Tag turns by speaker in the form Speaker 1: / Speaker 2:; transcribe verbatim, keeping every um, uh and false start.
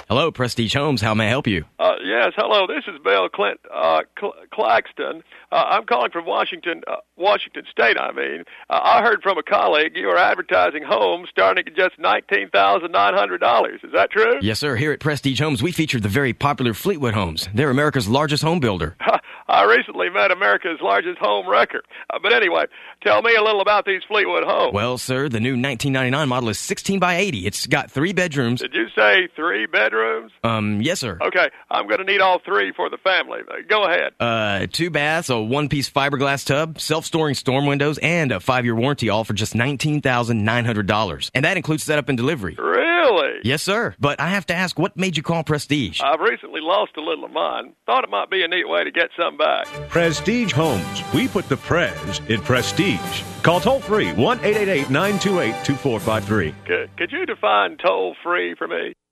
Speaker 1: Hello, Prestige Homes. How may I help you?
Speaker 2: Uh, yes, hello. This is Bill Clint uh, Cl- Claxton. Uh, I'm calling from Washington, uh, Washington State. I mean, uh, I heard from a colleague you are advertising homes starting at just nineteen thousand nine hundred dollars. Is that true?
Speaker 1: Yes, sir. Here at Prestige Homes, we feature the very popular Fleetwood Homes. They're America's largest home builder.
Speaker 2: I recently met America's largest home wrecker. Uh, but anyway, tell me a little about these Fleetwood homes.
Speaker 1: Well, sir, the new nineteen ninety-nine model is sixteen by eighty. It's got three bedrooms.
Speaker 2: Did you say three bedrooms?
Speaker 1: Um, yes, sir.
Speaker 2: Okay, I'm going to need all three for the family. Uh, go ahead.
Speaker 1: Uh, two baths, a one-piece fiberglass tub, self-storing storm windows, and a five-year warranty, all for just nineteen thousand nine hundred dollars. And that includes setup and delivery.
Speaker 2: Really?
Speaker 1: Yes, sir. But I have to ask, what made you call Prestige?
Speaker 2: I've recently lost a little of mine. Thought it might be a neat way to get some back.
Speaker 3: Prestige Homes. We put the Pres in prestige. Call toll free one eight eight eight, nine two eight, two four five three.
Speaker 2: Could, could you define toll free for me?